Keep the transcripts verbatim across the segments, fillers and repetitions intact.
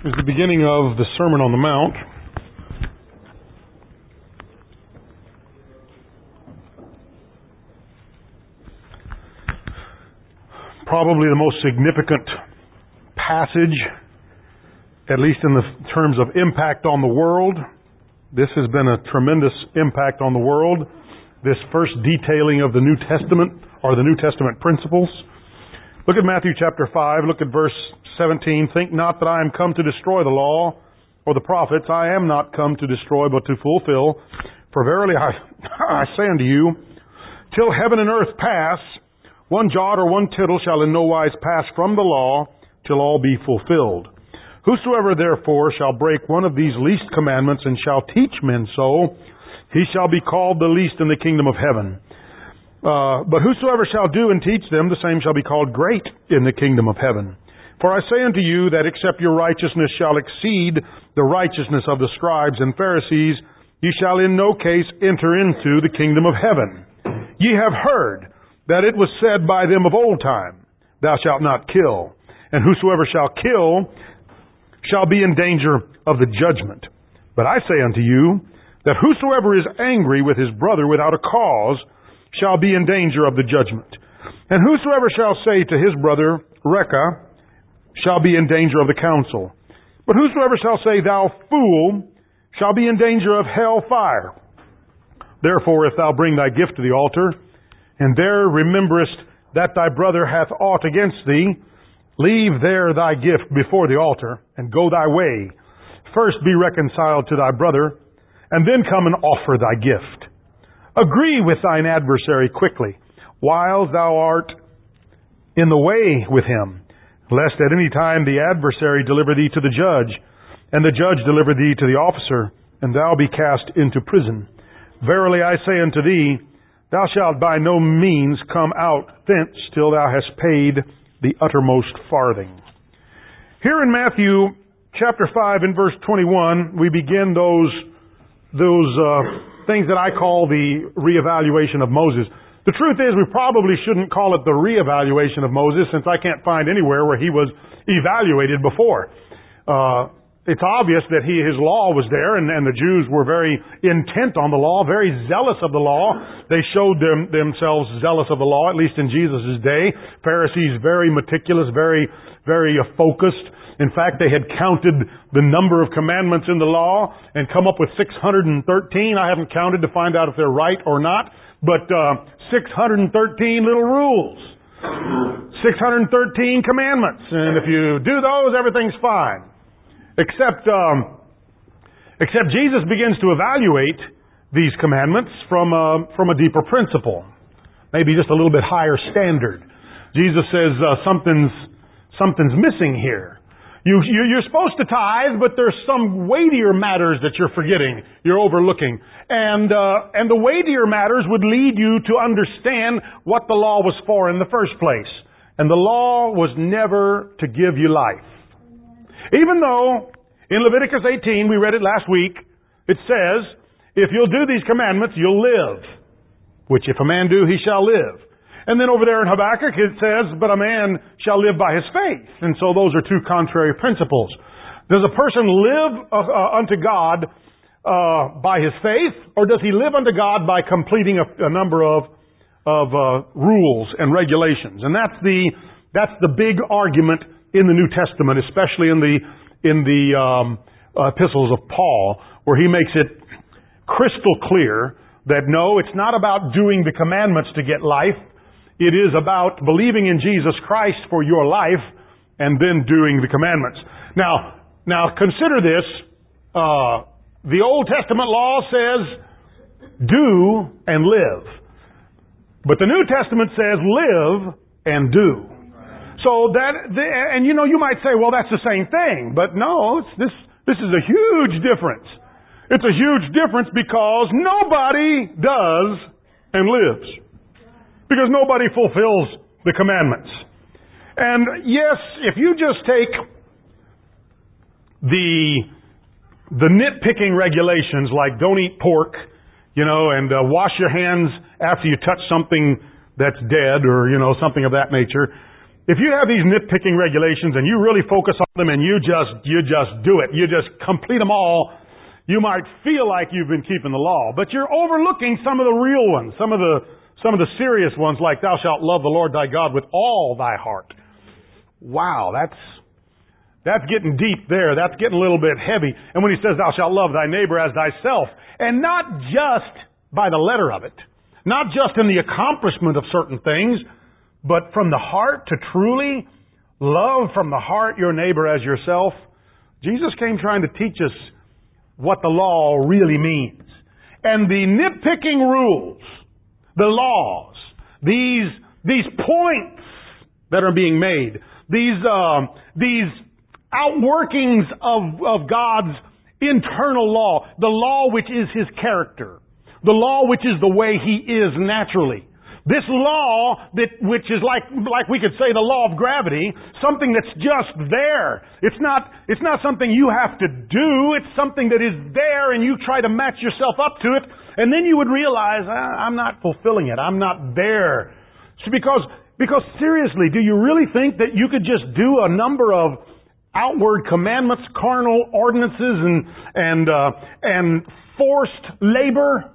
is the beginning of the Sermon on the Mount. Probably the most significant passage, at least in the terms of impact on the world. This has been a tremendous impact on the world. This first detailing of the New Testament, or the New Testament principles. Look at Matthew chapter five, look at verse seventeen. Think not that I am come to destroy the law or the prophets. I am not come to destroy, but to fulfill. For verily I, I say unto you, till heaven and earth pass, one jot or one tittle shall in no wise pass from the law, till all be fulfilled. Whosoever therefore shall break one of these least commandments, and shall teach men so, he shall be called the least in the kingdom of heaven. Uh, but whosoever shall do and teach them, the same shall be called great in the kingdom of heaven. For I say unto you that except your righteousness shall exceed the righteousness of the scribes and Pharisees, ye shall in no case enter into the kingdom of heaven. Ye have heard that it was said by them of old time, Thou shalt not kill, and whosoever shall kill shall be in danger of the judgment. But I say unto you that whosoever is angry with his brother without a cause shall be in danger of the judgment. And whosoever shall say to his brother, Reka, shall be in danger of the council. But whosoever shall say, Thou fool, shall be in danger of hell fire. Therefore, if thou bring thy gift to the altar, and there rememberest that thy brother hath aught against thee, leave there thy gift before the altar, and go thy way. First be reconciled to thy brother, and then come and offer thy gift. Agree with thine adversary quickly, while thou art in the way with him, lest at any time the adversary deliver thee to the judge, and the judge deliver thee to the officer, and thou be cast into prison. Verily I say unto thee, thou shalt by no means come out thence till thou hast paid the uttermost farthing. Here in Matthew chapter five and verse twenty-one, we begin those those uh, things that I call the reevaluation of Moses. The truth is, we probably shouldn't call it the reevaluation of Moses, since I can't find anywhere where he was evaluated before. Uh, it's obvious that he, his law was there, and, and the Jews were very intent on the law, very zealous of the law. They showed them, themselves zealous of the law, at least in Jesus' day. Pharisees, very meticulous, very, very uh, focused. In fact, they had counted the number of commandments in the law and come up with six hundred thirteen. I haven't counted to find out if they're right or not, but uh, six hundred thirteen little rules. six hundred thirteen commandments. And if you do those, everything's fine. Except, um, except Jesus begins to evaluate these commandments from a, from a deeper principle. Maybe just a little bit higher standard. Jesus says uh, something's, something's missing here. You, you're supposed to tithe, but there's some weightier matters that you're forgetting, you're overlooking. And, uh, and the weightier matters would lead you to understand what the law was for in the first place. And the law was never to give you life. Even though in Leviticus eighteen, we read it last week, it says, if you'll do these commandments, you'll live. Which if a man do, he shall live. And then over there in Habakkuk it says, but a man shall live by his faith. And so those are two contrary principles. Does a person live uh, uh, unto God uh, by his faith, or does he live unto God by completing a, a number of of uh, rules and regulations? And that's the that's the big argument in the New Testament, especially in the in the um, uh, epistles of Paul, where he makes it crystal clear that no, it's not about doing the commandments to get life. It is about believing in Jesus Christ for your life and then doing the commandments. Now, now consider this. Uh, the Old Testament law says, do and live. But the New Testament says, live and do. So that, and you know, you might say, well, that's the same thing. But no, it's this, this is a huge difference. It's a huge difference because nobody does and lives. Because nobody fulfills the commandments. And yes, if you just take the the nitpicking regulations like don't eat pork, you know, and uh, wash your hands after you touch something that's dead or, you know, something of that nature, If you have these nitpicking regulations and you really focus on them and you just, you just do it, you just complete them all, you might feel like you've been keeping the law, but you're overlooking some of the real ones, some of the, some of the serious ones like thou shalt love the Lord thy God with all thy heart. Wow, that's, that's getting deep there. That's getting a little bit heavy. And when he says thou shalt love thy neighbor as thyself, and not just by the letter of it, not just in the accomplishment of certain things, but from the heart to truly love from the heart your neighbor as yourself. Jesus came trying to teach us what the law really means. And the nitpicking rules, the laws, these, these points that are being made, these, uh, these outworkings of, of God's internal law, the law which is His character, the law which is the way He is naturally. This law, that, which is like, like we could say the law of gravity, something that's just there. It's not, it's not something you have to do. It's something that is there and you try to match yourself up to it. And then you would realize, ah, I'm not fulfilling it. I'm not there. So because, because seriously, do you really think that you could just do a number of outward commandments, carnal ordinances, and, and, uh, and forced labor?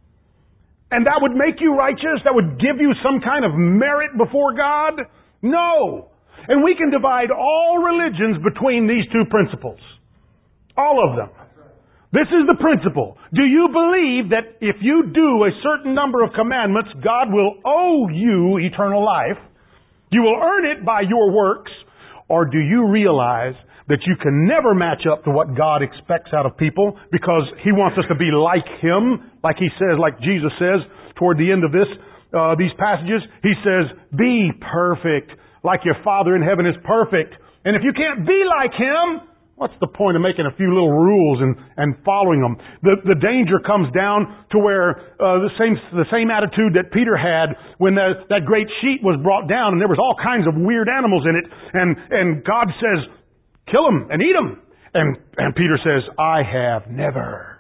And that would make you righteous? That would give you some kind of merit before God? No. And we can divide all religions between these two principles. All of them. This is the principle. Do you believe that if you do a certain number of commandments, God will owe you eternal life? You will earn it by your works? Or do you realize that you can never match up to what God expects out of people because He wants us to be like Him, like He says, like Jesus says toward the end of this, uh, these passages. He says, be perfect like your Father in heaven is perfect. And if you can't be like Him, what's the point of making a few little rules and, and following them? The, the danger comes down to where uh, the same the same attitude that Peter had when the, that great sheet was brought down and there was all kinds of weird animals in it. And, and God says, kill them and eat them. And, and Peter says, I have never.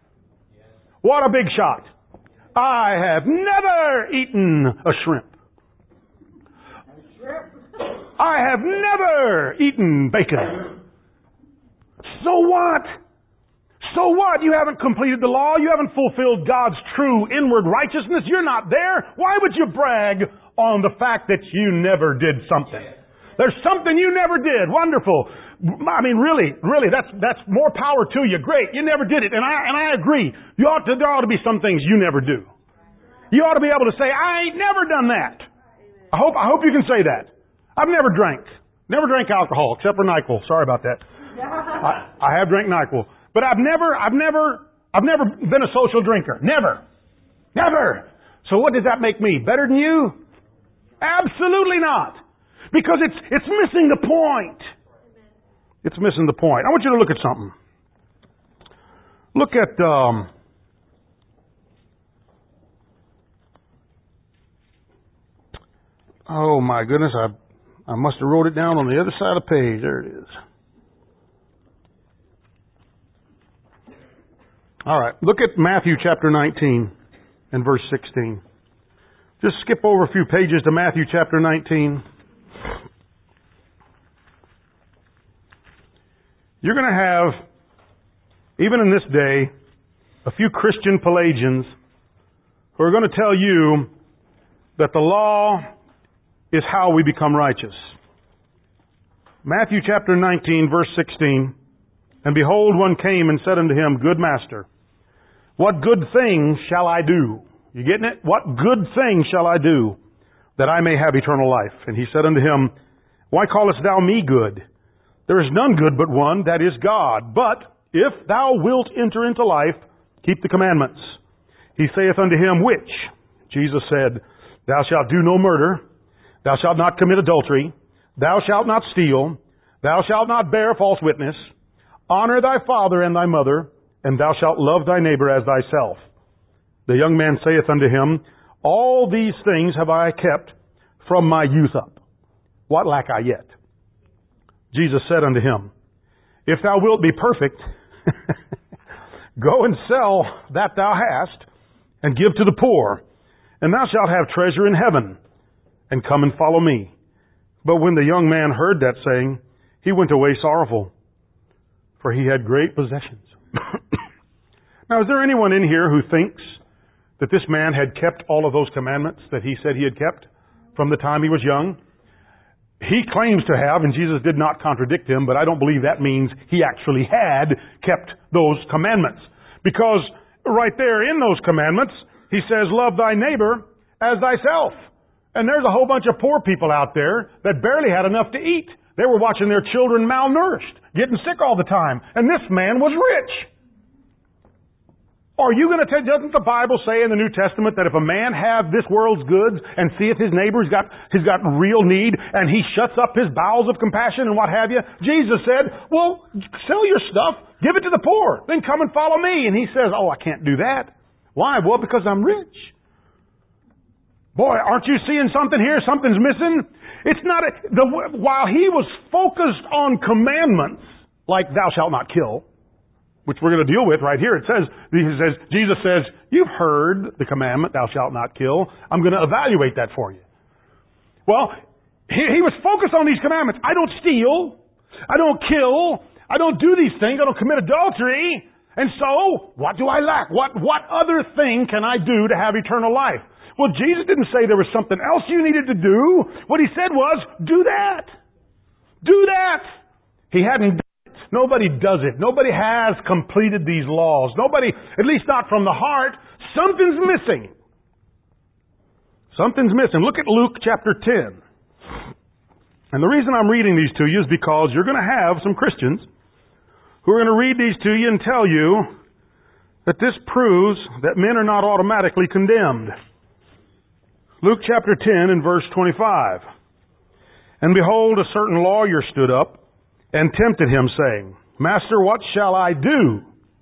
What a big shot. I have never eaten a shrimp. I have never eaten bacon. So what? So what? You haven't completed the law. You haven't fulfilled God's true inward righteousness. You're not there. Why would you brag on the fact that you never did something? There's something you never did. Wonderful. I mean, really, really, that's that's more power to you. Great. You never did it. And I and I agree. You ought to, there ought to be some things you never do. You ought to be able to say, I ain't never done that. I hope I hope you can say that. I've never drank. Never drank alcohol, except for NyQuil. Sorry about that. I, I have drank NyQuil. But I've never, I've never, I've never been a social drinker. Never. Never. So what does that make me? Better than you? Absolutely not. Because it's, it's missing the point. It's missing the point. I want you to look at something. Look at, um, oh my goodness, I, I must have wrote it down on the other side of the page. There it is. All right, look at Matthew chapter nineteen and verse sixteen. Just skip over a few pages to Matthew chapter nineteen. You're going to have, even in this day, a few Christian Pelagians who are going to tell you that the law is how we become righteous. Matthew chapter nineteen, verse sixteen. And behold, one came and said unto him, Good master, what good thing shall I do? You getting it? What good thing shall I do that I may have eternal life? And he said unto him, Why callest thou me good? There is none good but one, that is God. But if thou wilt enter into life, keep the commandments. He saith unto him, Which? Jesus said, Thou shalt do no murder. Thou shalt not commit adultery. Thou shalt not steal. Thou shalt not bear false witness. Honor thy father and thy mother, and thou shalt love thy neighbor as thyself. The young man saith unto him, All these things have I kept from my youth up. What lack I yet? Jesus said unto him, If thou wilt be perfect, go and sell that thou hast, and give to the poor, and thou shalt have treasure in heaven, and come and follow me. But when the young man heard that saying, he went away sorrowful, for he had great possessions. Now, is there anyone in here who thinks that this man had kept all of those commandments that he said he had kept from the time he was young? He claims to have, and Jesus did not contradict him, but I don't believe that means he actually had kept those commandments. Because right there in those commandments, he says, love thy neighbor as thyself. And there's a whole bunch of poor people out there that barely had enough to eat. They were watching their children malnourished, getting sick all the time. And this man was rich. Are you going to tell, doesn't the Bible say in the New Testament that if a man have this world's goods and seeth his neighbor's got, he's got real need and he shuts up his bowels of compassion and what have you? Jesus said, well, sell your stuff, give it to the poor, then come and follow me. And he says, oh, I can't do that. Why? Well, because I'm rich. Boy, aren't you seeing something here? Something's missing. It's not, a, the, while he was focused on commandments, like thou shalt not kill, which we're going to deal with right here. It says, he says, Jesus says, you've heard the commandment, thou shalt not kill. I'm going to evaluate that for you. Well, he, he was focused on these commandments. I don't steal. I don't kill. I don't do these things. I don't commit adultery. And so, what do I lack? What, what other thing can I do to have eternal life? Well, Jesus didn't say there was something else you needed to do. What he said was, do that. Do that. He hadn't Nobody does it. Nobody has completed these laws. Nobody, at least not from the heart. Something's missing. Something's missing. Look at Luke chapter ten. And the reason I'm reading these to you is because you're going to have some Christians who are going to read these to you and tell you that this proves that men are not automatically condemned. Luke chapter ten and verse twenty-five. And behold, a certain lawyer stood up and tempted him, saying, Master, what shall I do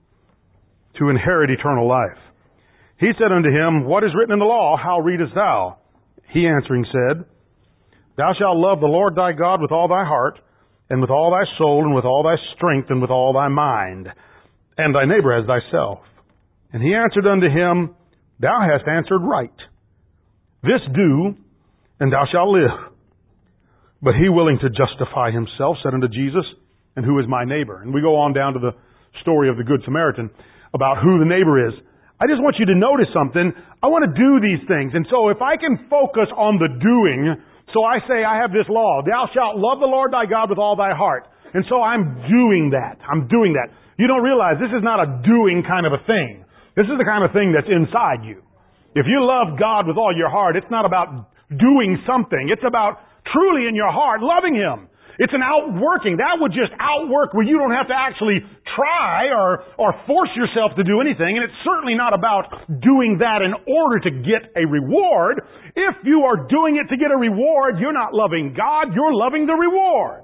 to inherit eternal life? He said unto him, What is written in the law? How readest thou? He answering said, Thou shalt love the Lord thy God with all thy heart, and with all thy soul, and with all thy strength, and with all thy mind, and thy neighbor as thyself. And he answered unto him, Thou hast answered right. This do, and thou shalt live. But he, willing to justify himself, said unto Jesus, And who is my neighbor? And we go on down to the story of the Good Samaritan about who the neighbor is. I just want you to notice something. I want to do these things. And so if I can focus on the doing, so I say I have this law, thou shalt love the Lord thy God with all thy heart. And so I'm doing that. I'm doing that. You don't realize this is not a doing kind of a thing. This is the kind of thing that's inside you. If you love God with all your heart, it's not about doing something. It's about truly in your heart loving Him. It's an outworking. That would just outwork where you don't have to actually try or, or force yourself to do anything. And it's certainly not about doing that in order to get a reward. If you are doing it to get a reward, you're not loving God, you're loving the reward.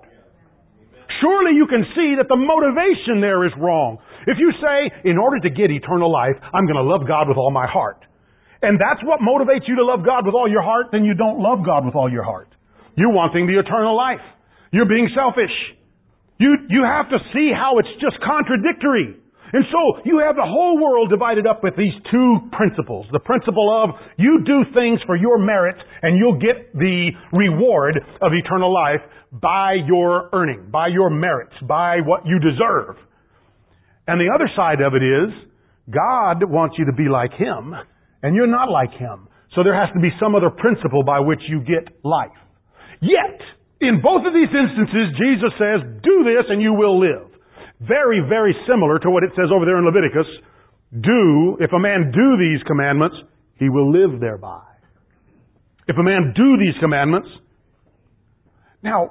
Surely you can see that the motivation there is wrong. If you say, in order to get eternal life, I'm going to love God with all my heart. And that's what motivates you to love God with all your heart, then you don't love God with all your heart. You're wanting the eternal life. You're being selfish. You, you have to see how it's just contradictory. And so you have the whole world divided up with these two principles. The principle of you do things for your merit and you'll get the reward of eternal life by your earning, by your merits, by what you deserve. And the other side of it is God wants you to be like Him and you're not like Him. So there has to be some other principle by which you get life. Yet, in both of these instances, Jesus says, do this and you will live. Very, very similar to what it says over there in Leviticus. Do, if a man do these commandments, he will live thereby. If a man do these commandments. Now,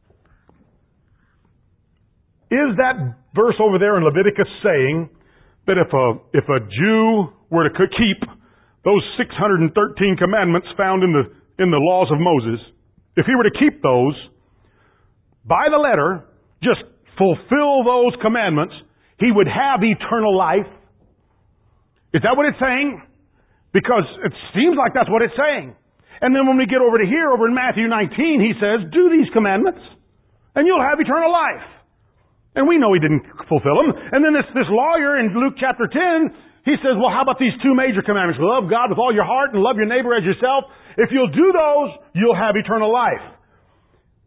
is that verse over there in Leviticus saying that if a, if a Jew were to keep those six hundred thirteen commandments found in the, in the laws of Moses, if he were to keep those by the letter, just fulfill those commandments, he would have eternal life? Is that what it's saying? Because it seems like that's what it's saying. And then when we get over to here, over in Matthew nineteen, he says, do these commandments, and you'll have eternal life. And we know he didn't fulfill them. And then this, this lawyer in Luke chapter ten, he says, well, how about these two major commandments? Love God with all your heart and love your neighbor as yourself. If you'll do those, you'll have eternal life.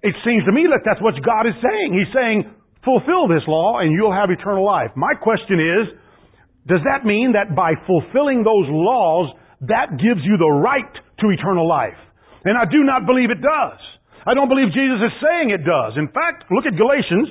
It seems to me that that's what God is saying. He's saying, fulfill this law and you'll have eternal life. My question is, does that mean that by fulfilling those laws, that gives you the right to eternal life? And I do not believe it does. I don't believe Jesus is saying it does. In fact, look at Galatians.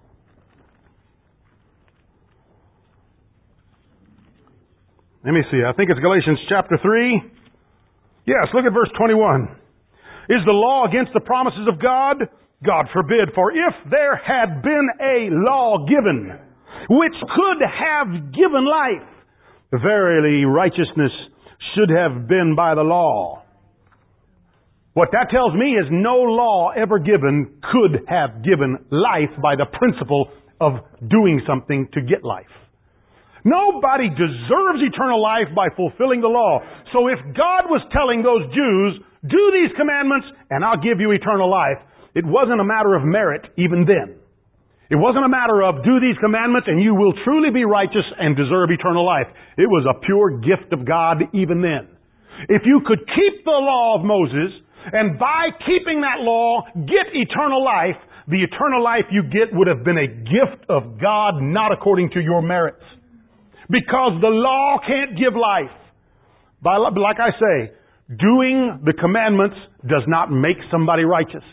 Let me see. I think it's Galatians chapter three. Yes, look at verse twenty-one. Is the law against the promises of God? God forbid. For if there had been a law given, which could have given life, verily righteousness should have been by the law. What that tells me is no law ever given could have given life by the principle of doing something to get life. Nobody deserves eternal life by fulfilling the law. So if God was telling those Jews, do these commandments and I'll give you eternal life, it wasn't a matter of merit even then. It wasn't a matter of do these commandments and you will truly be righteous and deserve eternal life. It was a pure gift of God even then. If you could keep the law of Moses and by keeping that law get eternal life, the eternal life you get would have been a gift of God, not according to your merits. Because the law can't give life. By, like I say, doing the commandments does not make somebody righteous.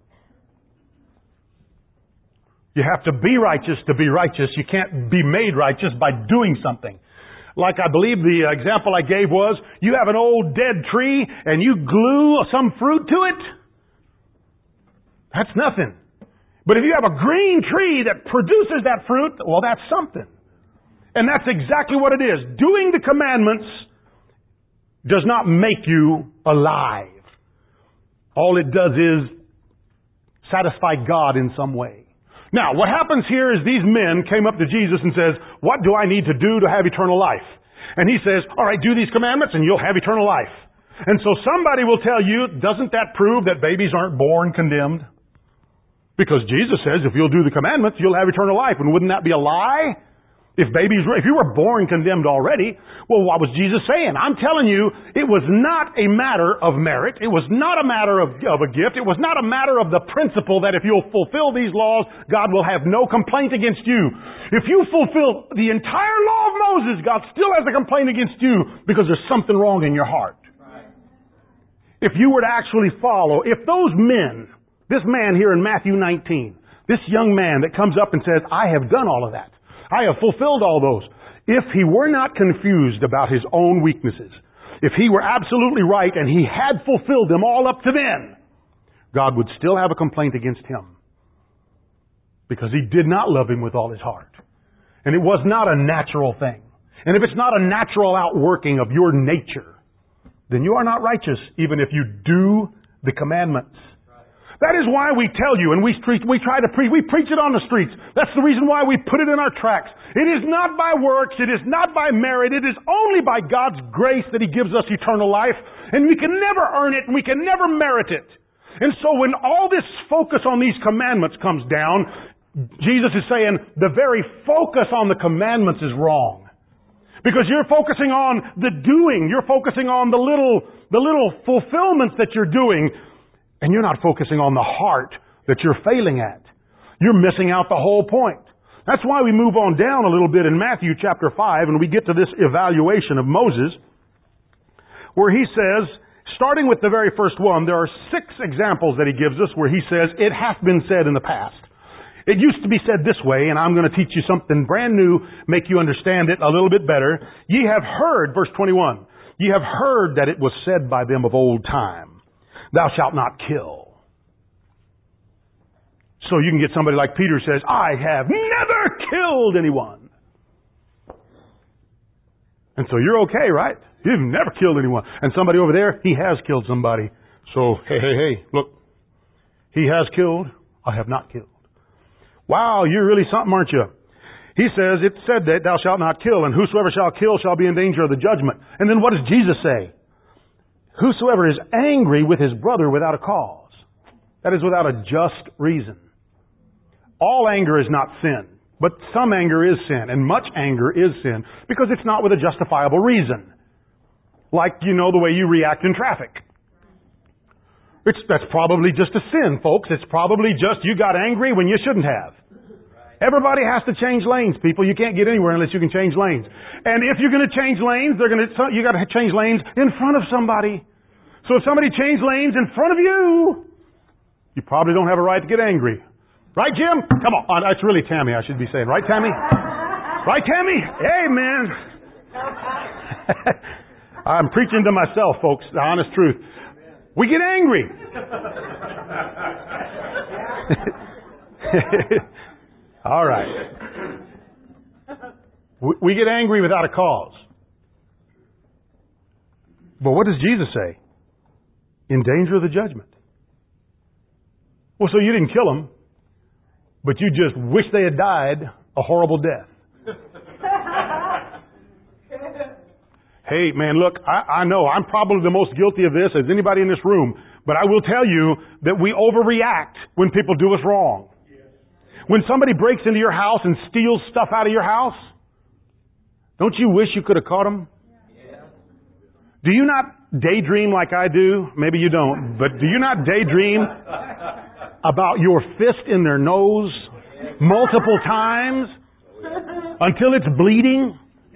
You have to be righteous to be righteous. You can't be made righteous by doing something. Like I believe the example I gave was, you have an old dead tree and you glue some fruit to it. That's nothing. But if you have a green tree that produces that fruit, well, that's something. And that's exactly what it is. Doing the commandments does not make you alive. All it does is satisfy God in some way. Now, what happens here is these men came up to Jesus and says, what do I need to do to have eternal life? And he says, all right, do these commandments and you'll have eternal life. And so somebody will tell you, doesn't that prove that babies aren't born condemned? Because Jesus says, if you'll do the commandments, you'll have eternal life. And wouldn't that be a lie? If babies, if you were born condemned already, well, what was Jesus saying? I'm telling you, it was not a matter of merit. It was not a matter of, of a gift. It was not a matter of the principle that if you'll fulfill these laws, God will have no complaint against you. If you fulfill the entire law of Moses, God still has a complaint against you because there's something wrong in your heart. Right. If you were to actually follow, if those men, this man here in Matthew nineteen, this young man that comes up and says, I have done all of that. I have fulfilled all those. If he were not confused about his own weaknesses, if he were absolutely right and he had fulfilled them all up to then, God would still have a complaint against him. Because he did not love him with all his heart. And it was not a natural thing. And if it's not a natural outworking of your nature, then you are not righteous even if you do the commandments. That is why we tell you, and we preach, we try to preach, we preach it on the streets. That's the reason why we put it in our tracts. It is not by works, it is not by merit, it is only by God's grace that He gives us eternal life, and we can never earn it, and we can never merit it. And so when all this focus on these commandments comes down, Jesus is saying the very focus on the commandments is wrong. Because you're focusing on the doing, you're focusing on the little, the little fulfillments that you're doing, and you're not focusing on the heart that you're failing at. You're missing out the whole point. That's why we move on down a little bit in Matthew chapter five and we get to this evaluation of Moses where he says, starting with the very first one, there are six examples that he gives us where he says, it hath been said in the past. It used to be said this way, and I'm going to teach you something brand new, make you understand it a little bit better. Ye have heard, verse twenty-one, ye have heard that it was said by them of old time, thou shalt not kill. So you can get somebody like Peter who says, I have never killed anyone. And so you're okay, right? You've never killed anyone. And somebody over there, he has killed somebody. So, hey, hey, hey, look. He has killed, I have not killed. Wow, you're really something, aren't you? He says, it said that thou shalt not kill, and whosoever shall kill shall be in danger of the judgment. And then what does Jesus say? Whosoever is angry with his brother without a cause, that is without a just reason. All anger is not sin, but some anger is sin, and much anger is sin, because it's not with a justifiable reason. Like, you know, the way you react in traffic. It's, that's probably just a sin, folks. It's probably just you got angry when you shouldn't have. Everybody has to change lanes, people. You can't get anywhere unless you can change lanes. And if you're going to change lanes, they're going to, you got to change lanes in front of somebody. So if somebody changed lanes in front of you, you probably don't have a right to get angry. Right, Jim? Come on. It's really Tammy, I should be saying. Right, Tammy? Right, Tammy? Amen. I'm preaching to myself, folks, the honest truth. We get angry. All right. We get angry without a cause. But what does Jesus say? In danger of the judgment. Well, so you didn't kill them, but you just wish they had died a horrible death. Hey, man, look, I, I know I'm probably the most guilty of this as anybody in this room, but I will tell you that we overreact when people do us wrong. When somebody breaks into your house and steals stuff out of your house, don't you wish you could have caught them? Do you not daydream like I do? Maybe you don't, but do you not daydream about your fist in their nose multiple times until it's bleeding?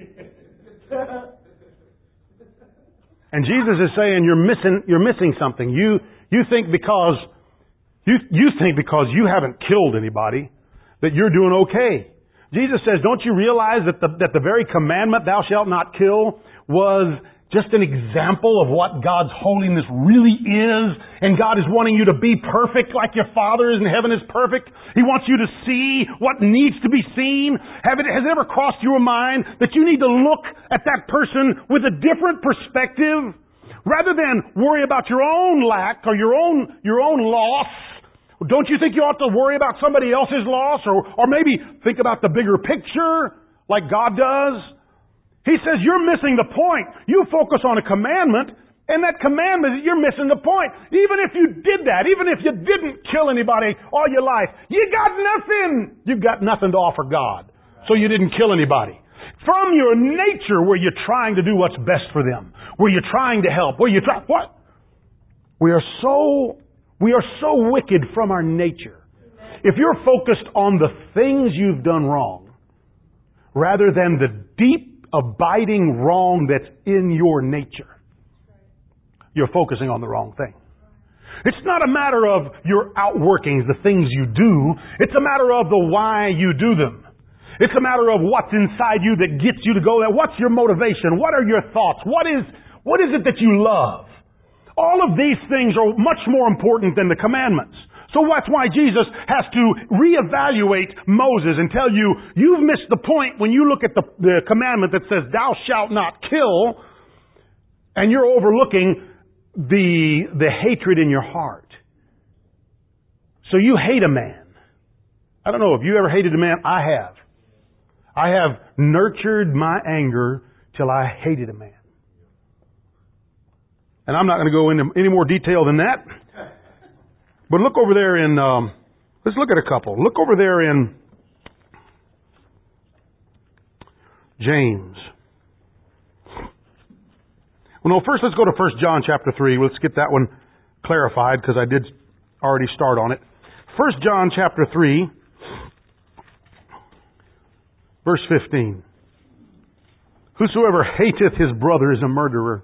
And Jesus is saying you're missing you're missing something. You you think because you you think because you haven't killed anybody that you're doing okay. Jesus says, don't you realize that the that the very commandment, thou shalt not kill, was just an example of what God's holiness really is, and God is wanting you to be perfect like your Father is in heaven is perfect. He wants you to see what needs to be seen. Have it, has it ever crossed your mind that you need to look at that person with a different perspective? Rather than worry about your own lack or your own, your own loss, don't you think you ought to worry about somebody else's loss? Or, or maybe think about the bigger picture like God does? He says, you're missing the point. You focus on a commandment, and that commandment, you're missing the point. Even if you did that, even if you didn't kill anybody all your life, you got nothing. You've got nothing to offer God. So you didn't kill anybody. From your nature, where you're trying to do what's best for them, where you're trying to help, where you try, what? We are so, we are so wicked from our nature. If you're focused on the things you've done wrong, rather than the deep abiding wrong that's in your nature, you're focusing on the wrong thing. It's not a matter of your outworkings, the things you do. It's a matter of the why you do them. It's a matter of what's inside you that gets you to go there. What's your motivation? What are your thoughts? What is, what is it that you love? All of these things are much more important than the commandments. So that's why Jesus has to reevaluate Moses and tell you, you've missed the point when you look at the, the commandment that says, thou shalt not kill, and you're overlooking the, the hatred in your heart. So you hate a man. I don't know if you ever hated a man. I have. I have nurtured my anger till I hated a man. And I'm not going to go into any more detail than that. But look over there in, um, let's look at a couple. Look over there in James. Well, no, first let's go to First John chapter three. Let's get that one clarified because I did already start on it. First John chapter three, verse fifteen. Whosoever hateth his brother is a murderer.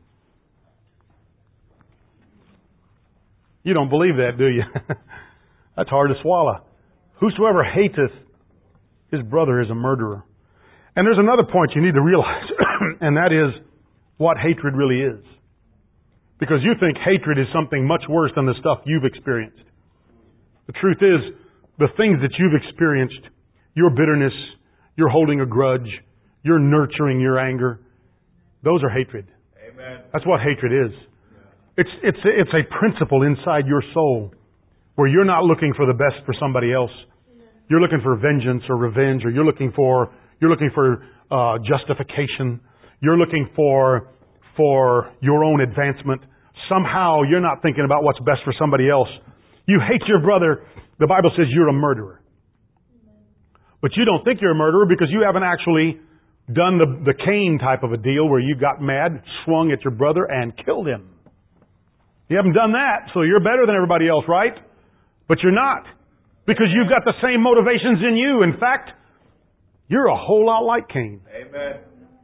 You don't believe that, do you? That's hard to swallow. Whosoever hateth his brother is a murderer. And there's another point you need to realize, and that is what hatred really is. Because you think hatred is something much worse than the stuff you've experienced. The truth is, the things that you've experienced, your bitterness, your holding a grudge, your nurturing your anger, those are hatred. Amen. That's what hatred is. It's, it's, it's a principle inside your soul where you're not looking for the best for somebody else. You're looking for vengeance or revenge, or you're looking for, you're looking for uh, justification. You're looking for, for your own advancement. Somehow you're not thinking about what's best for somebody else. You hate your brother. The Bible says you're a murderer. But you don't think you're a murderer because you haven't actually done the, the Cain type of a deal where you got mad, swung at your brother, and killed him. You haven't done that, so you're better than everybody else, right? But you're not. Because you've got the same motivations in you. In fact, you're a whole lot like Cain. Amen.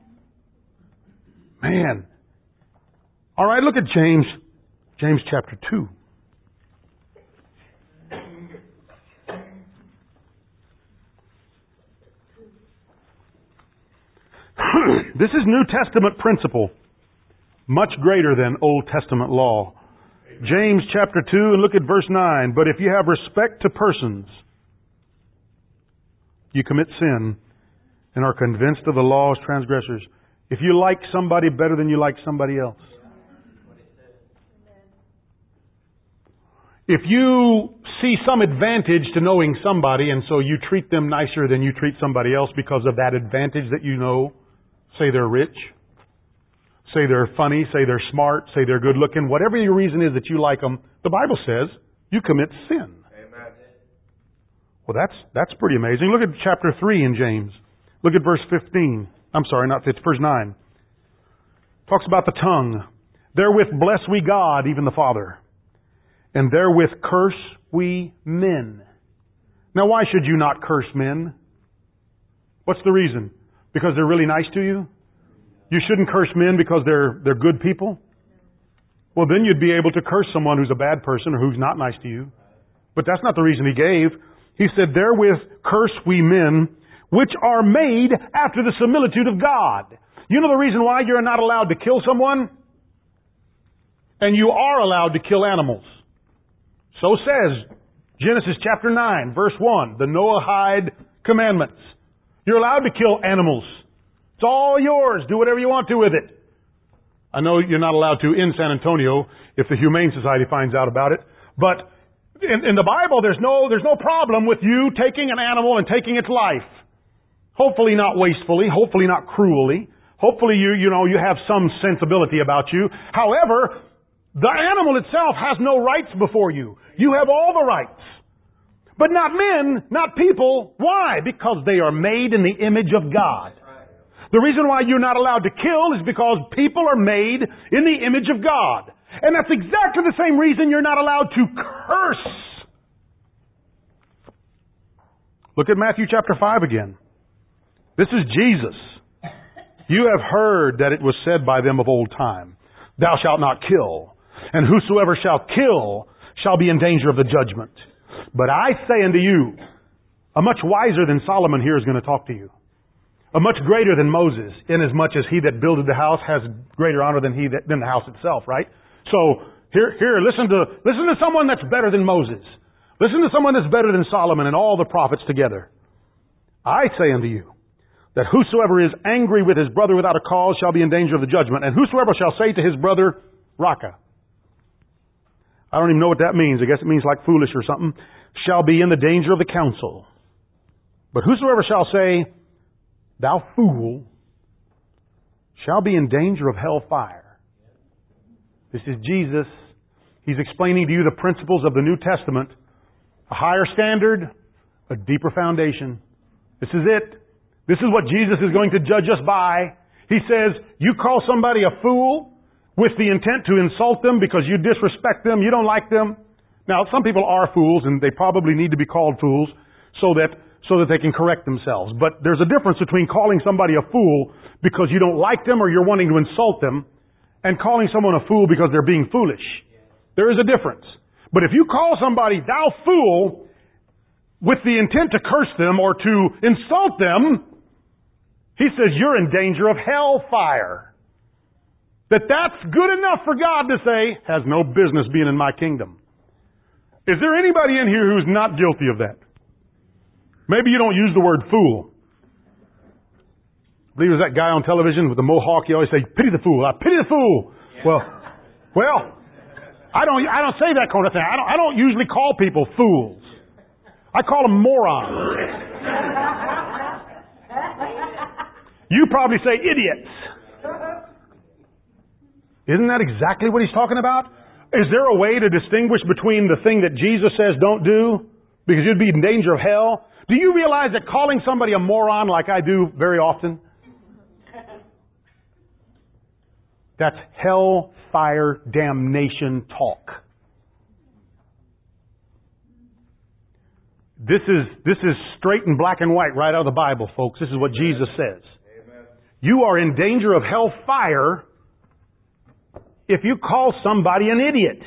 Man. All right, look at James. James chapter two. This is New Testament principle. Much greater than Old Testament law. James chapter two, and look at verse nine. But if you have respect to persons, you commit sin and are convinced of the law as transgressors. If you like somebody better than you like somebody else. If you see some advantage to knowing somebody, and so you treat them nicer than you treat somebody else because of that advantage that you know, say they're rich, say they're funny, say they're smart, say they're good looking, whatever your reason is that you like them, the Bible says you commit sin. Amen. Well, that's that's pretty amazing. Look at chapter three in James. Look at verse fifteen. I'm sorry, not fifteen, verse nine. Talks about the tongue. Therewith bless we God, even the Father. And therewith curse we men. Now, why should you not curse men? What's the reason? Because they're really nice to you? You shouldn't curse men because they're they're good people? Well, then you'd be able to curse someone who's a bad person or who's not nice to you. But that's not the reason he gave. He said, therewith curse we men, which are made after the similitude of God. You know the reason why you're not allowed to kill someone? And you are allowed to kill animals. So says Genesis chapter nine, verse one, the Noahide commandments. You're allowed to kill animals. It's all yours. Do whatever you want to with it. I know you're not allowed to in San Antonio if the Humane Society finds out about it. But in, in the Bible, there's no, there's no problem with you taking an animal and taking its life. Hopefully not wastefully. Hopefully not cruelly. Hopefully you, you know, you have some sensibility about you. However, the animal itself has no rights before you. You have all the rights. But not men, not people. Why? Because they are made in the image of God. The reason why you're not allowed to kill is because people are made in the image of God. And that's exactly the same reason you're not allowed to curse. Look at Matthew chapter five again. This is Jesus. You have heard that it was said by them of old time, thou shalt not kill. And whosoever shall kill shall be in danger of the judgment. But I say unto you, a much wiser than Solomon here is going to talk to you. A much greater than Moses, inasmuch as he that builded the house has greater honor than he that, than the house itself, right? So, here, here, listen to, listen to someone that's better than Moses. Listen to someone that's better than Solomon and all the prophets together. I say unto you, that whosoever is angry with his brother without a cause shall be in danger of the judgment. And whosoever shall say to his brother, Raka, I don't even know what that means. I guess it means like foolish or something. Shall be in the danger of the council. But whosoever shall say, thou fool, shall be in danger of hellfire. This is Jesus. He's explaining to you the principles of the New Testament. A higher standard, a deeper foundation. This is it. This is what Jesus is going to judge us by. He says, you call somebody a fool with the intent to insult them because you disrespect them, you don't like them. Now, some people are fools and they probably need to be called fools so that so that they can correct themselves. But there's a difference between calling somebody a fool because you don't like them or you're wanting to insult them and calling someone a fool because they're being foolish. There is a difference. But if you call somebody thou fool with the intent to curse them or to insult them, he says you're in danger of hellfire. That that's good enough for God to say, has no business being in my kingdom. Is there anybody in here who's not guilty of that? Maybe you don't use the word fool. I believe it was that guy on television with the mohawk. He always say, pity the fool. I pity the fool. Yeah. Well, well, I don't, I don't say that kind of thing. I don't, I don't usually call people fools. I call them morons. You probably say idiots. Isn't that exactly what he's talking about? Is there a way to distinguish between the thing that Jesus says don't do because you'd be in danger of hell? Do you realize that calling somebody a moron like I do very often That's hellfire damnation talk. This is, this is straight and black and white right out of the Bible, folks. This is what Jesus says. Amen. You are in danger of hellfire if you call somebody an idiot.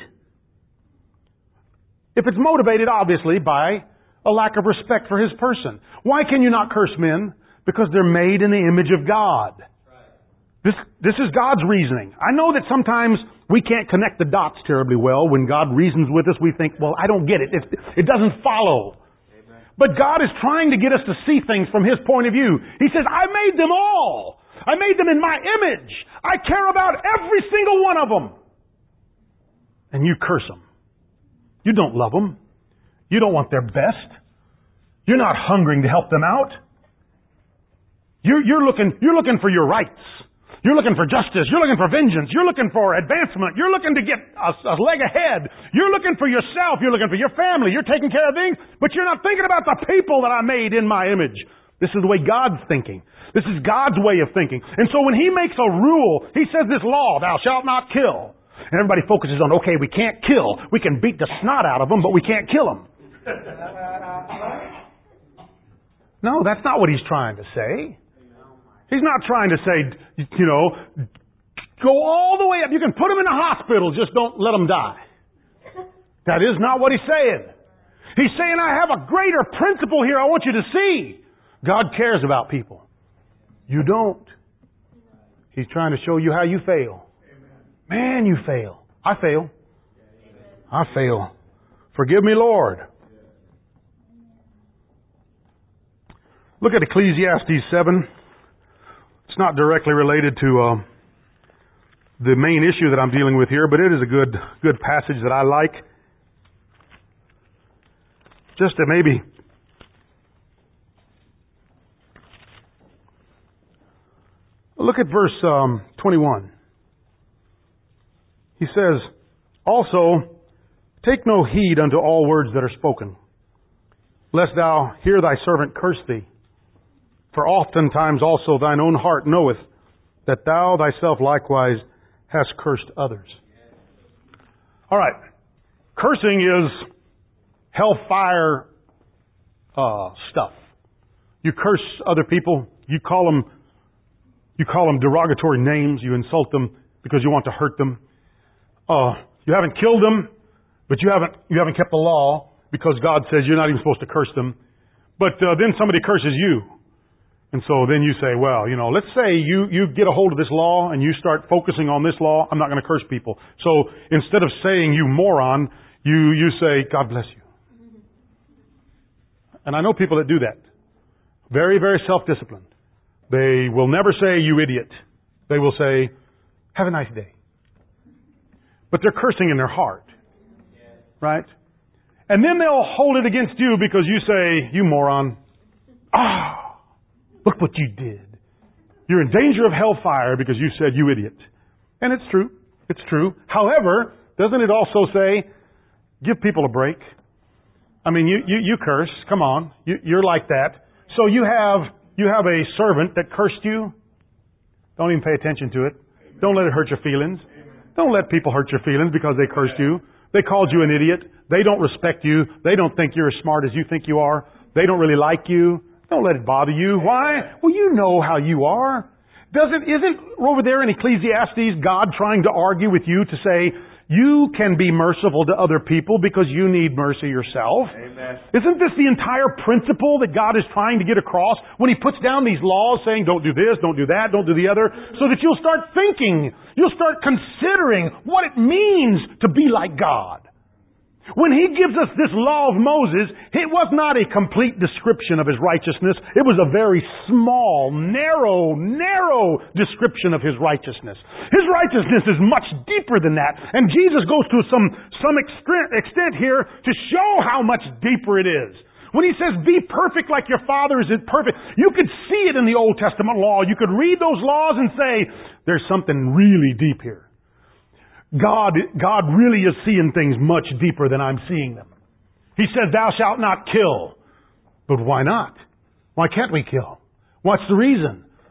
If it's motivated, obviously, by a lack of respect for his person. Why can you not curse men? Because they're made in the image of God. This, this is God's reasoning. I know that sometimes we can't connect the dots terribly well. When God reasons with us, we think, well, I don't get it. It, it doesn't follow. Amen. But God is trying to get us to see things from His point of view. He says, I made them all. I made them in my image. I care about every single one of them. And you curse them. You don't love them. You don't want their best. You're not hungering to help them out. You're, you're looking, you're looking for your rights. You're looking for justice. You're looking for vengeance. You're looking for advancement. You're looking to get a, a leg ahead. You're looking for yourself. You're looking for your family. You're taking care of things, but you're not thinking about the people that I made in my image. This is the way God's thinking. This is God's way of thinking. And so when He makes a rule, He says this law, thou shalt not kill. And everybody focuses on, okay, we can't kill. We can beat the snot out of them, but we can't kill them. No, that's not what He's trying to say. He's not trying to say, you know, go all the way up. You can put them in the hospital, just don't let them die. That is not what He's saying. He's saying, I have a greater principle here I want you to see. God cares about people. You don't. He's trying to show you how you fail. Man, you fail. I fail. I fail. Forgive me, Lord. Look at Ecclesiastes seven. It's not directly related to uh, the main issue that I'm dealing with here, but it is a good, good passage that I like. Just to maybe look at verse um, twenty-one. He says, also, take no heed unto all words that are spoken, lest thou hear thy servant curse thee. For oftentimes also thine own heart knoweth that thou thyself likewise hast cursed others. All right. Cursing is hellfire uh, stuff. You curse other people. You call them, you call them derogatory names. You insult them because you want to hurt them. Uh, you haven't killed them, but you haven't you haven't kept the law because God says you're not even supposed to curse them. But uh, then somebody curses you. And so then you say, well, you know, let's say you, you get a hold of this law and you start focusing on this law. I'm not going to curse people. So instead of saying you moron, you, you say, God bless you. And I know people that do that. Very, very self-disciplined. They will never say you idiot. They will say, have a nice day. But they're cursing in their heart. Right? And then they'll hold it against you because you say, you moron. Ah! Look what you did. You're in danger of hellfire because you said you idiot. And it's true. It's true. However, doesn't it also say, give people a break? I mean, you, you, you curse. Come on. You, you're like that. So you have, you have a servant that cursed you. Don't even pay attention to it. Don't let it hurt your feelings. Don't let people hurt your feelings because they cursed you. They called you an idiot. They don't respect you. They don't think you're as smart as you think you are. They don't really like you. Don't let it bother you. Why? Well, you know how you are. Doesn't, isn't over there in Ecclesiastes God trying to argue with you to say, you can be merciful to other people because you need mercy yourself? Amen. Isn't this the entire principle that God is trying to get across when He puts down these laws saying, don't do this, don't do that, don't do the other, so that you'll start thinking, you'll start considering what it means to be like God. When He gives us this law of Moses, it was not a complete description of His righteousness. It was a very small, narrow, narrow description of His righteousness. His righteousness is much deeper than that. And Jesus goes to some, some extent here to show how much deeper it is. When He says, be perfect like your Father is perfect, you could see it in the Old Testament law. You could read those laws and say, there's something really deep here. God, God really is seeing things much deeper than I'm seeing them. He says, thou shalt not kill. But why not? Why can't we kill? What's the reason?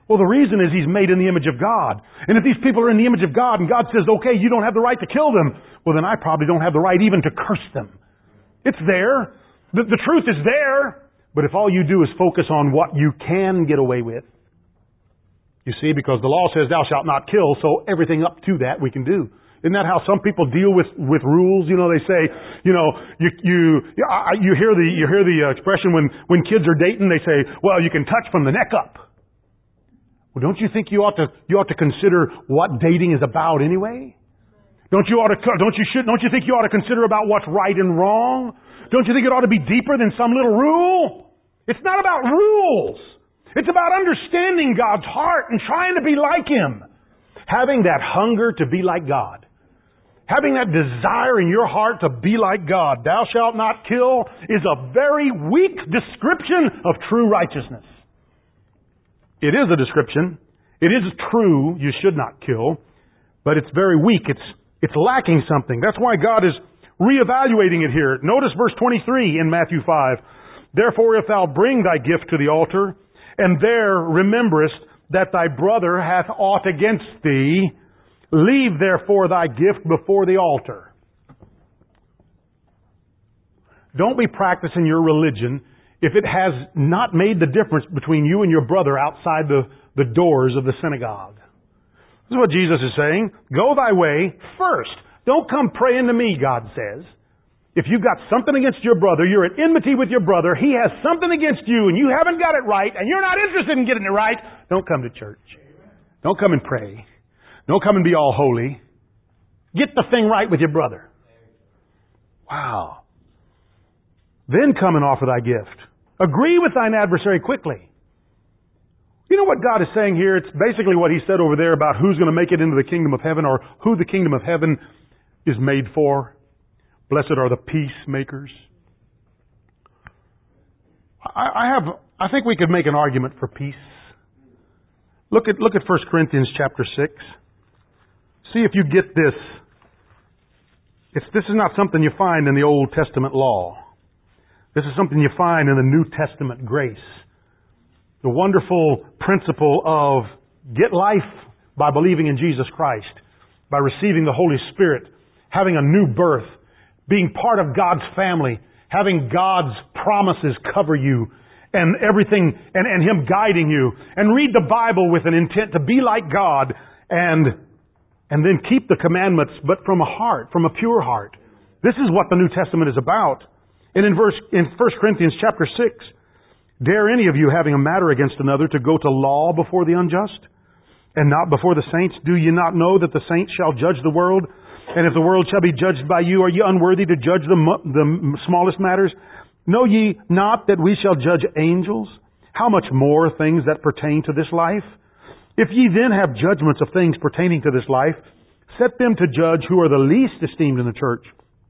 Well, the reason is he's made in the image of God. And if these people are in the image of God and God says, okay, you don't have the right to kill them, well, then I probably don't have the right even to curse them. It's there. The, the truth is there. But if all you do is focus on what you can get away with, you see, because the law says thou shalt not kill, so everything up to that we can do. Isn't that how some people deal with, with rules? You know, they say, you know, you, you, you hear the, you hear the expression when, when kids are dating, they say, well, you can touch from the neck up. Well, don't you think you ought to, you ought to consider what dating is about anyway? Don't you ought to, don't you should, don't you think you ought to consider about what's right and wrong? Don't you think it ought to be deeper than some little rule? It's not about rules. It's about understanding God's heart and trying to be like Him. Having that hunger to be like God. Having that desire in your heart to be like God. Thou shalt not kill is a very weak description of true righteousness. It is a description. It is true, you should not kill, but it's very weak. It's, it's lacking something. That's why God is reevaluating it here. Notice verse twenty-three in Matthew five. Therefore, if thou bring thy gift to the altar, and there rememberest that thy brother hath aught against thee, leave therefore thy gift before the altar. Don't be practicing your religion if it has not made the difference between you and your brother outside the, the doors of the synagogue. This is what Jesus is saying. Go thy way first. Don't come praying to me, God says. If you've got something against your brother, you're at enmity with your brother, he has something against you and you haven't got it right and you're not interested in getting it right, don't come to church. Don't come and pray. Don't come and be all holy. Get the thing right with your brother. Wow. Then come and offer thy gift. Agree with thine adversary quickly. You know what God is saying here? It's basically what He said over there about who's going to make it into the kingdom of heaven or who the kingdom of heaven is made for. Blessed are the peacemakers. I, I have, I think we could make an argument for peace. Look at, look at First Corinthians chapter six. See if you get this. It's, this is not something you find in the Old Testament law. This is something you find in the New Testament grace. The wonderful principle of get life by believing in Jesus Christ, by receiving the Holy Spirit, having a new birth, being part of God's family, having God's promises cover you, and everything, and, and Him guiding you, and read the Bible with an intent to be like God, and, and then keep the commandments, but from a heart, from a pure heart. This is what the New Testament is about. And in verse, in First Corinthians chapter six, dare any of you having a matter against another to go to law before the unjust, and not before the saints? Do ye not know that the saints shall judge the world? And if the world shall be judged by you, are ye unworthy to judge the, the smallest matters? Know ye not that we shall judge angels? How much more things that pertain to this life? If ye then have judgments of things pertaining to this life, set them to judge who are the least esteemed in the church.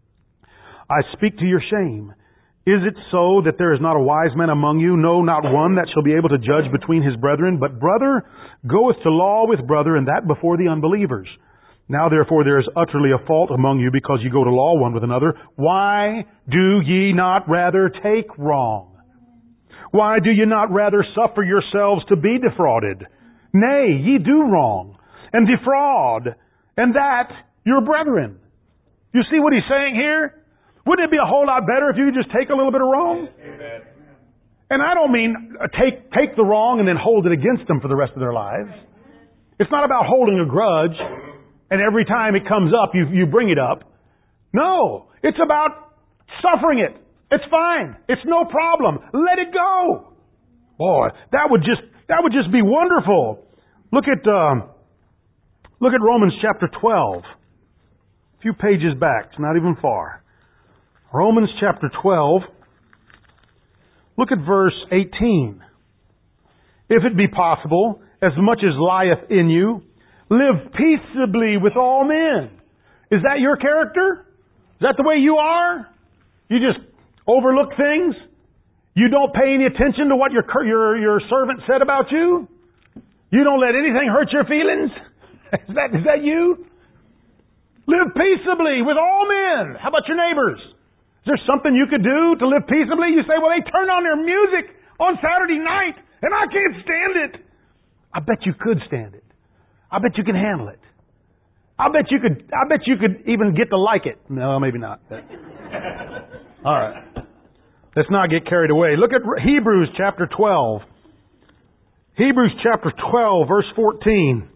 I speak to your shame. Is it so that there is not a wise man among you? No, not one that shall be able to judge between his brethren. But brother goeth to law with brother, and that before the unbelievers. Now therefore there is utterly a fault among you, because you go to law one with another. Why do ye not rather take wrong? Why do ye not rather suffer yourselves to be defrauded? Nay, ye do wrong, and defraud, and that your brethren. You see what he's saying here? Wouldn't it be a whole lot better if you could just take a little bit of wrong? Amen. And I don't mean take, take the wrong and then hold it against them for the rest of their lives. It's not about holding a grudge and every time it comes up you, you bring it up. No. It's about suffering it. It's fine. It's no problem. Let it go. Boy, that would just, that would just be wonderful. Look at, um, look at Romans chapter twelve. A few pages back. It's not even far. Romans chapter twelve, look at verse eighteen. If it be possible, as much as lieth in you, live peaceably with all men. Is that your character? Is that the way you are? You just overlook things? You don't pay any attention to what your, your, your servant said about you? You don't let anything hurt your feelings? Is that, is that you? Live peaceably with all men. How about your neighbors? Is there something you could do to live peaceably? You say, well, they turn on their music on Saturday night, and I can't stand it. I bet you could stand it. I bet you can handle it. I bet you could, I bet you could even get to like it. No, maybe not. All right. Let's not get carried away. Look at Hebrews chapter twelve. Hebrews chapter twelve, verse fourteen.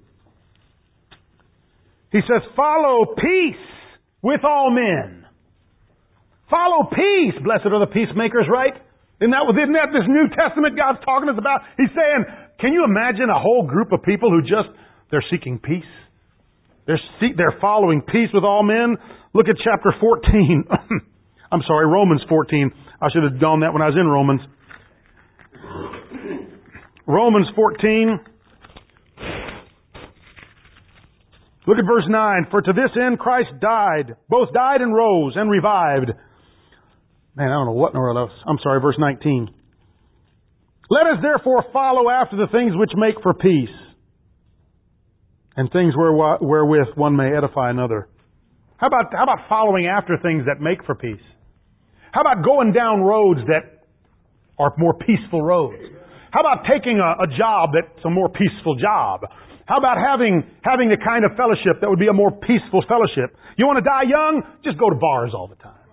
He says, follow peace with all men. Follow peace. Blessed are the peacemakers, right? Isn't that, isn't that this New Testament God's talking to us about? He's saying, can you imagine a whole group of people who just, they're seeking peace? They're, see, they're following peace with all men. Look at chapter fourteen. I'm sorry, Romans fourteen. I should have done that when I was in Romans. Romans fourteen. Look at verse nine. For to this end Christ died, both died and rose and revived. Man, I don't know what in the world else. I'm sorry, verse nineteen. Let us therefore follow after the things which make for peace, and things wherewith one may edify another. How about, how about following after things that make for peace? How about going down roads that are more peaceful roads? How about taking a, a job that's a more peaceful job? How about having, having the kind of fellowship that would be a more peaceful fellowship? You want to die young? Just go to bars all the time.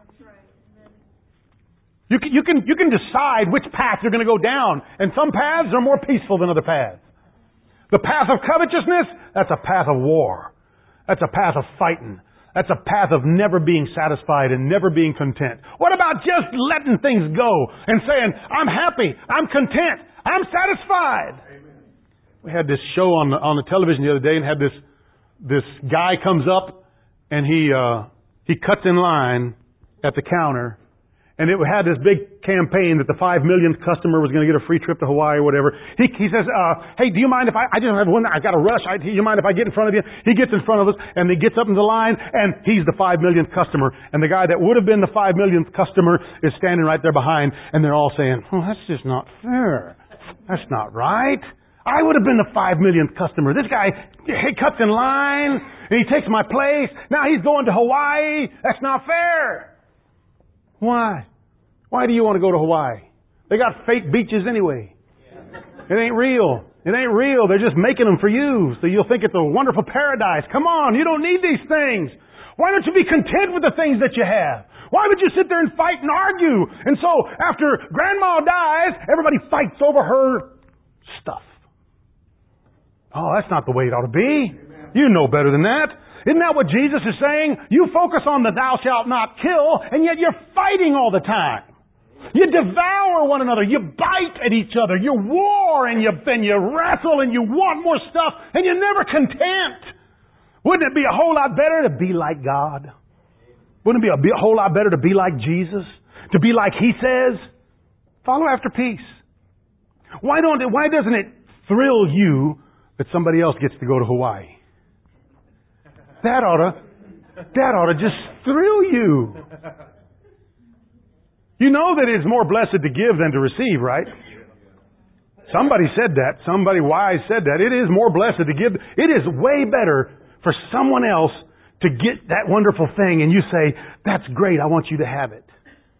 You can, you can, you can decide which path you're going to go down. And some paths are more peaceful than other paths. The path of covetousness, that's a path of war. That's a path of fighting. That's a path of never being satisfied and never being content. What about just letting things go and saying, I'm happy, I'm content, I'm satisfied? Amen. We had this show on the, on the television the other day and had this, this guy comes up and he, uh, he cuts in line at the counter. And it had this big campaign that the five millionth customer was going to get a free trip to Hawaii or whatever. He, he says, uh, hey, do you mind if I, I just have one, I got to rush. I, do you mind if I get in front of you? He gets in front of us and he gets up in the line and he's the five millionth customer. And the guy that would have been the five millionth customer is standing right there behind and they're all saying, oh, that's just not fair. That's not right. I would have been the five millionth customer. This guy, he cuts in line and he takes my place. Now he's going to Hawaii. That's not fair. Why? Why do you want to go to Hawaii? They got fake beaches anyway. It ain't real. It ain't real. They're just making them for you. So you'll think it's a wonderful paradise. Come on, you don't need these things. Why don't you be content with the things that you have? Why would you sit there and fight and argue? And so after Grandma dies, everybody fights over her stuff. Oh, that's not the way it ought to be. You know better than that. Isn't that what Jesus is saying? You focus on the thou shalt not kill, and yet you're fighting all the time. You devour one another. You bite at each other. You war and you, and you wrestle and you want more stuff and you're never content. Wouldn't it be a whole lot better to be like God? Wouldn't it be a, be a whole lot better to be like Jesus? To be like He says? Follow after peace. Why don't it, why doesn't it thrill you that somebody else gets to go to Hawaii? That ought to, that ought to just thrill you. You know that it's more blessed to give than to receive, right? Somebody said that. Somebody wise said that. It is more blessed to give. It is way better for someone else to get that wonderful thing and you say, that's great, I want you to have it.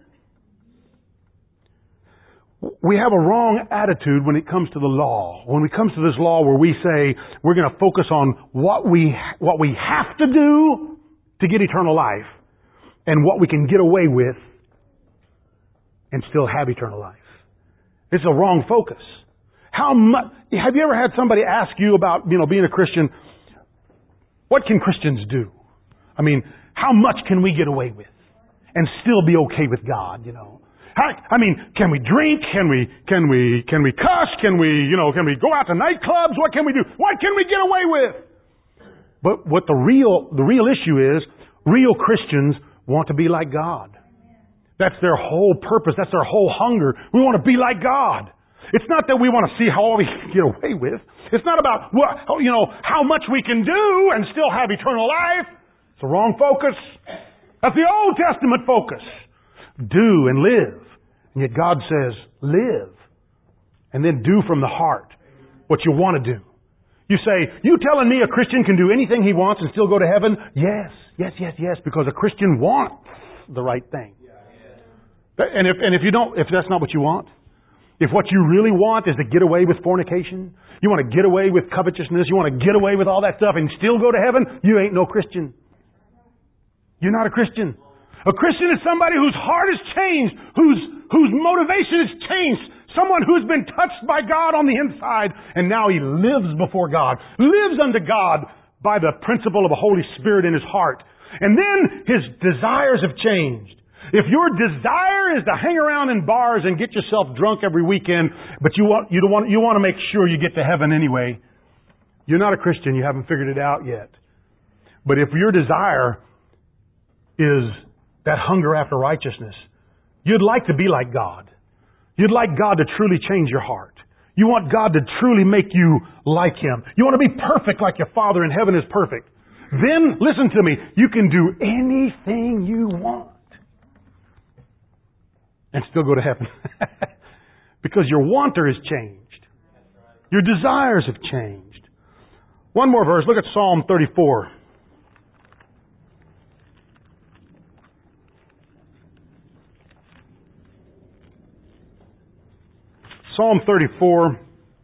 We have a wrong attitude when it comes to the law. When it comes to this law where we say we're going to focus on what we, what we have to do to get eternal life and what we can get away with and still have eternal life. It's a wrong focus. How much, have you ever had somebody ask you about, you know, being a Christian, what can Christians do? I mean, how much can we get away with and still be okay with God, you know? How, I mean, can we drink? Can we, can we, can we cuss? Can we, you know, can we go out to nightclubs? What can we do? What can we get away with? But what the real, the real issue is, real Christians want to be like God. That's their whole purpose. That's their whole hunger. We want to be like God. It's not that we want to see how we can get away with. It's not about, you know, how much we can do and still have eternal life. It's the wrong focus. That's the Old Testament focus. Do and live. And yet God says, live. And then do from the heart what you want to do. You say, you telling me a Christian can do anything he wants and still go to heaven? Yes, yes, yes, yes, because a Christian wants the right thing. And if, and if you don't, if that's not what you want, If what you really want is to get away with fornication, you want to get away with covetousness, you want to get away with all that stuff and still go to heaven, you ain't no Christian. You're not a Christian. A Christian is somebody whose heart has changed, whose, whose motivation has changed, someone who's been touched by God on the inside, and now he lives before God, lives unto God by the principle of the Holy Spirit in his heart. And then his desires have changed. If your desire is to hang around in bars and get yourself drunk every weekend, but you want, you don't want, you want to make sure you get to heaven anyway, you're not a Christian. You haven't figured it out yet. But if your desire is that hunger after righteousness, you'd like to be like God. You'd like God to truly change your heart. You want God to truly make you like Him. You want to be perfect like your Father in heaven is perfect. Then, listen to me, you can do anything you want and still go to heaven. Because your wanter has changed. Your desires have changed. One more verse. Look at Psalm thirty-four. Psalm thirty-four,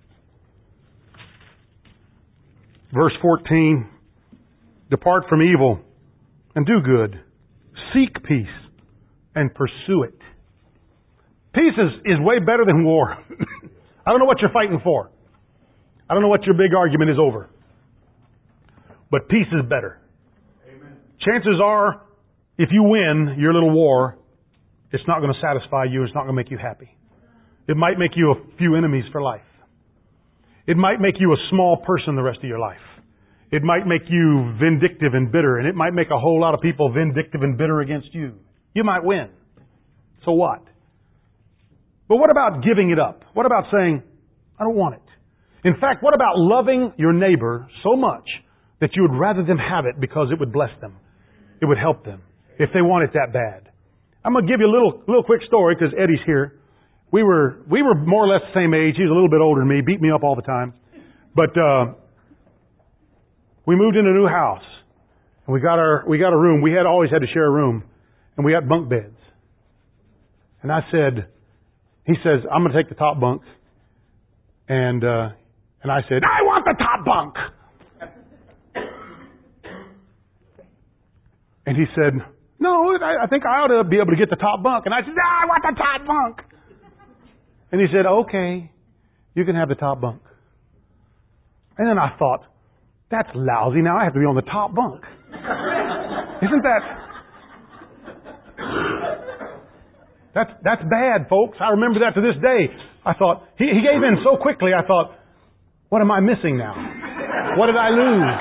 verse fourteen. Depart from evil and do good. Seek peace and pursue it. Peace is, is way better than war. I don't know what you're fighting for. I don't know what your big argument is over. But peace is better. Amen. Chances are, if you win your little war, it's not going to satisfy you. It's not going to make you happy. It might make you a few enemies for life. It might make you a small person the rest of your life. It might make you vindictive and bitter, and it might make a whole lot of people vindictive and bitter against you. You might win. So what? But what about giving it up? What about saying, I don't want it? In fact, what about loving your neighbor so much that you would rather them have it because it would bless them? It would help them if they want it that bad. I'm going to give you a little, little quick story because Eddie's here. We were, we were more or less the same age. He was a little bit older than me, beat me up all the time. But, uh, we moved in a new house and we got our, we got a room. We had always had to share a room and we got bunk beds. And I said, he says, I'm going to take the top bunk. And, uh, and I said, I want the top bunk. And he said, no, I, I think I ought to be able to get the top bunk. And I said, no, I want the top bunk. And he said, okay, you can have the top bunk. And then I thought, that's lousy. Now I have to be on the top bunk. Isn't that... That's, that's bad, folks. I remember that to this day. I thought, he, he gave in so quickly, I thought, what am I missing now? What did I lose?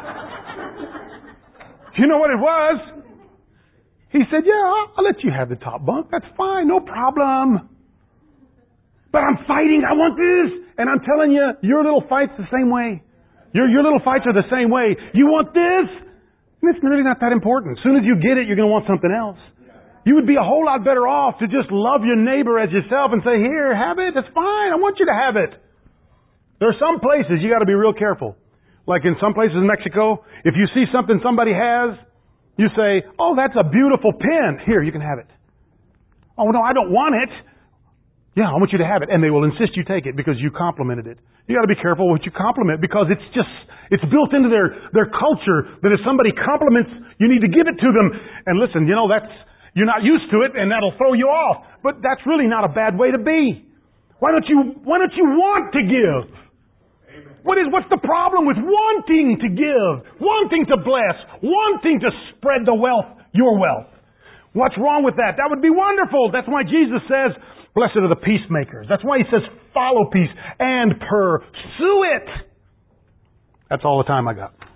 You know what it was? He said, yeah, I'll, I'll let you have the top bunk. That's fine, no problem. But I'm fighting. I want this. And I'm telling you, your little fight's the same way. Your, your little fights are the same way. You want this? And it's really not that important. As soon as you get it, you're going to want something else. You would be a whole lot better off to just love your neighbor as yourself and say, here, have it. It's fine. I want you to have it. There are some places you got to be real careful. Like in some places in Mexico, if you see something somebody has, you say, oh, that's a beautiful pen. Here, you can have it. Oh, no, I don't want it. Yeah, I want you to have it. And they will insist you take it because you complimented it. You got to be careful what you compliment because it's just, it's built into their, their culture that if somebody compliments, you need to give it to them. And listen, you know, that's, you're not used to it and that'll throw you off. But that's really not a bad way to be. Why don't you, why don't you want to give? Amen. What is, what's the problem with wanting to give, wanting to bless, wanting to spread the wealth, your wealth? What's wrong with that? That would be wonderful. That's why Jesus says, blessed are the peacemakers. That's why He says, follow peace and pursue it. That's all the time I got.